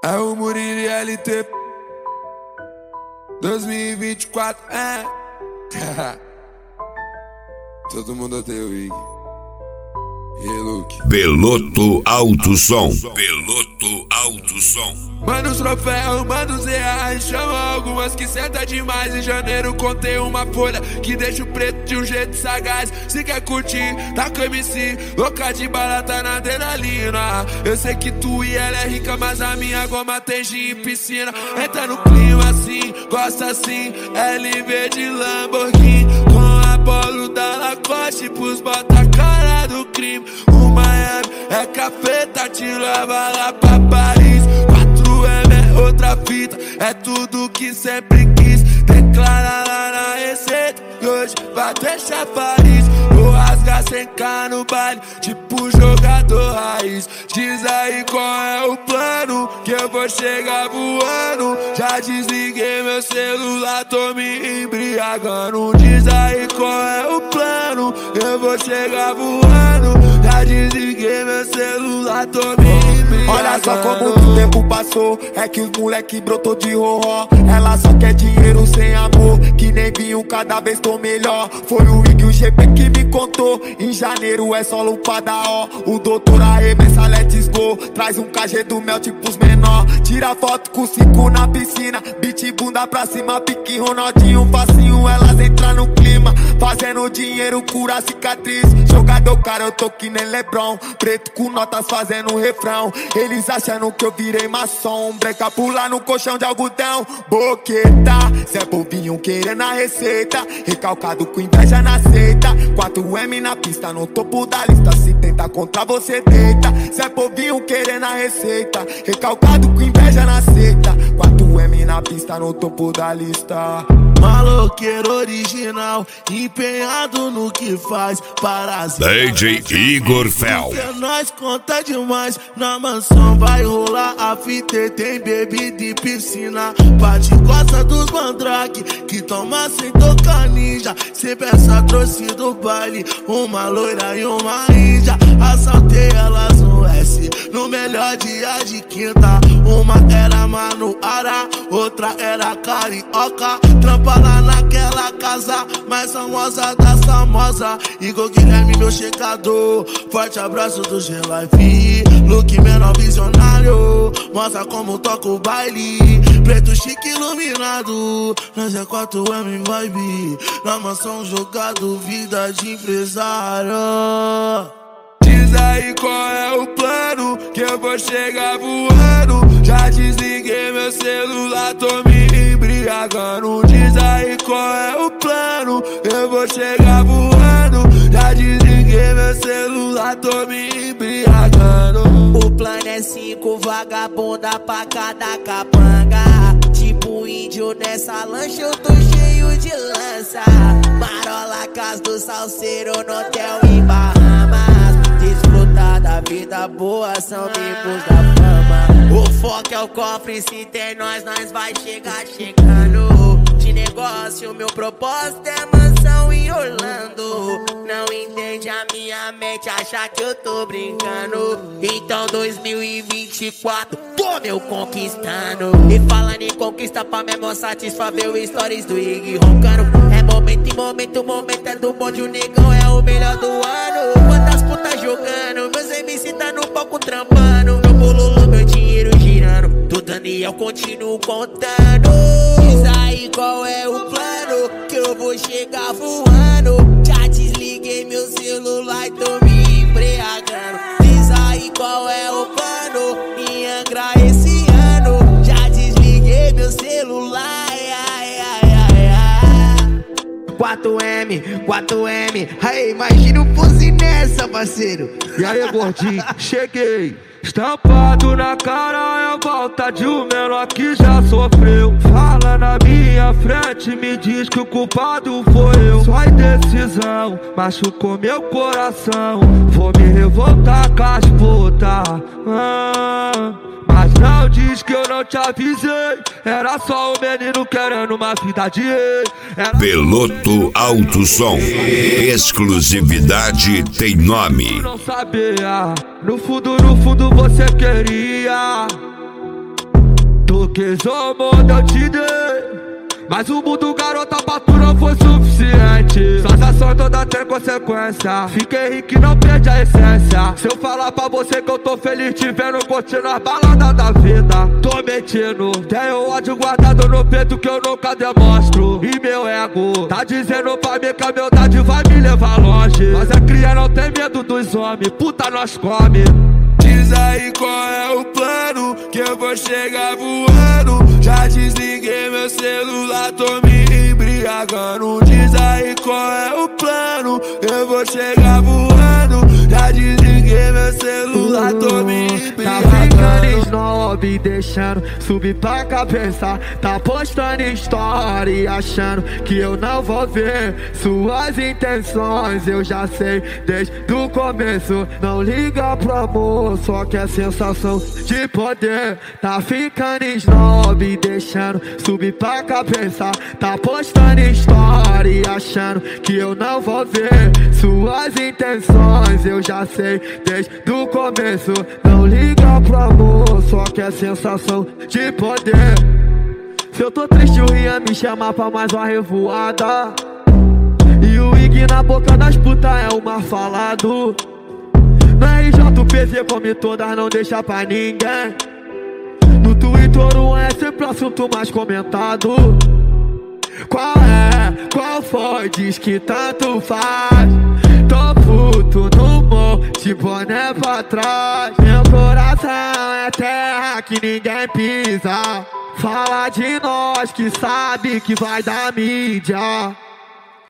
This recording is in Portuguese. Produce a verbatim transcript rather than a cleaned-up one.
É o Murilo L T dois mil e vinte e quatro, é. Todo mundo odeia o Ig. E aí, Luke? Beloto Alto Som. Beloto Alto Som. Manda os troféus, manda os reais. Chama algumas que senta demais. Em janeiro contei uma folha que deixa o preto de um jeito sagaz. Se quer curtir, tá com M C, louca de bala, tá na adrenalina. Eu sei que tu e ela é rica, mas a minha goma tem gin e piscina. Entra no clima assim, gosta assim, L V de Lamborghini, com a polo da Lacoste pros bota cara do crime. O Miami é cafeta, te leva lá pra Paris. quatro M é outra fita, é tudo que sempre quis. Declara lá na receita que hoje vai deixar Paris. Vou rasgar sem cá no baile, tipo jogador raiz. Diz aí qual é o plano, que eu vou chegar voando. Já desliguei meu celular, tô me embriagando. Diz aí qual é o plano, eu vou chegar voando. Já desliguei meu celular, tô me embriagando. Olha só como o tempo passou, é que os moleque brotou de roró. Ela só quer dinheiro sem amor, que nem vinho, cada vez tô melhor. Foi o Ig, o G P que me contou. Em janeiro é só lupada, ó. O doutor arremessa, let's go. Traz um K G do mel, tipo os menor. Tira foto com cinco na piscina, beat bunda pra cima, pique Ronaldinho, facinho. Elas entram no clima, fazendo dinheiro, cura cicatriz. Jogador cara, eu tô que nem Lebron. Preto com notas fazendo refrão. Eles achando que eu virei maçom. Breca pular no colchão de algodão. Boqueta, Zé Bovinho querendo a receita. Recalcado com inveja na seita. quatro M na pista, no topo da lista. Se tenta contra você, deita. Zé Bovinho querendo a receita. Recalcado com inveja na seita. quatro M na pista, no topo da lista. Maloqueiro original, empenhado no que faz. Parasita D J Igor Fel. Porque nós conta demais. Na mansão vai rolar a fita, tem bebida e piscina. Bate costa dos mandrake, que toma sem tocar ninja. Sempre essa trouxe do baile, uma loira e uma índia. Assaltei elas no S, no melhor dia de quinta. Uma era Manuara, outra era carioca. Trampa lá naquela casa mais famosa das famosas. Igor Guilherme, meu checador. Forte abraço do G-Life. Look menor visionário, mostra como toca o baile. Preto chique iluminado, nós é quatro M vibe. Na mansão jogado, vida de empresário. Diz aí qual é o plano, que eu vou chegar voando. Já desliguei meu celular, tô me embriagando. Diz aí qual é o plano, eu vou chegar voando. Já desliguei meu celular, tô me embriagando. O plano é cinco vagabunda pra cada capanga. Tipo índio nessa lancha, eu tô cheio de lança. Marola, casa do salseiro no hotel em Bahamas. Desfrutar da vida boa, são tempos da fama. O foco é o cofre, se tem nós, nós vai chegar chegando. De negócio, meu propósito é mansão em Orlando. Não entende a minha mente, achar que eu tô brincando. Então dois mil e vinte e quatro, tô meu conquistando. E falando em conquista, pra mesmo satisfazer o stories do Ig roncando. É momento em momento, o momento é do bonde, o negão é o melhor do ano. Quantas putas jogando, meus M C tá no palco trampando. Meu bololô, meu dinheiro girando, do Daniel continuo contando. Diz aí qual é o plano, que eu vou chegar voando. Já desliguei meu celular e tô me embriagando. Diz aí qual é o plano, em Angra esse ano. Já desliguei meu celular, ai, ai, ai, ai. quatro M, quatro M. Aí, imagina o fuzil nessa, parceiro. E aí, gordinho, cheguei. Estampado na cara é a volta de um menor que já sofreu. Fala na minha frente, me diz que o culpado foi eu. Sua indecisão machucou meu coração. Vou me revoltar com as putas, ah, mas não diz que eu não te avisei. Era só o menino querendo uma vida de rei. Era... Beloto Alto Som. Exclusividade tem nome. Não sabia, no fundo, no fundo você queria. Tu quis o mundo, eu te dei, mas o mundo, garota, pra tu não foi suficiente. Suas ações todas têm consequência. Fiquei rico e não perdi a essência. Se eu falar pra você que eu tô feliz te vendo curtindo as baladas da vida, tô mentindo. Tenho ódio guardado no peito que eu nunca demonstro. E meu ego tá dizendo pra mim que a humildade vai me levar longe. Mas a cria não tem medo dos homens, puta nós come. Diz aí qual é o plano, que eu vou chegar voando. Já desliguei meu celular, tô me embriagando. Diz aí qual é o plano, eu vou chegar voando. Já desliguei meu celular, tô me embriagando. Tá ficando snob, deixando subir pra cabeça. Tá postando story, achando que eu não vou ver suas intenções. Eu já sei desde o começo. Não liga pro amor, só quer sensação de poder. Tá ficando snob, deixando subir pra cabeça. Tá postando story, achando que eu não vou ver suas intenções. Eu já sei desde o começo. Não liga pro amor, só quer sensação de poder. Se eu tô triste, o Rian me chama pra mais uma revoada. E o Ig na boca das putas é o mais falado. Na R J o P Z come todas, não deixa pra ninguém. No Twitter o é sempre o assunto mais comentado. Qual é? Qual foi? Diz que tanto faz. Tô puto no monte, boné pra trás. Meu coração é terra que ninguém pisa. Fala de nós que sabe que vai dar mídia.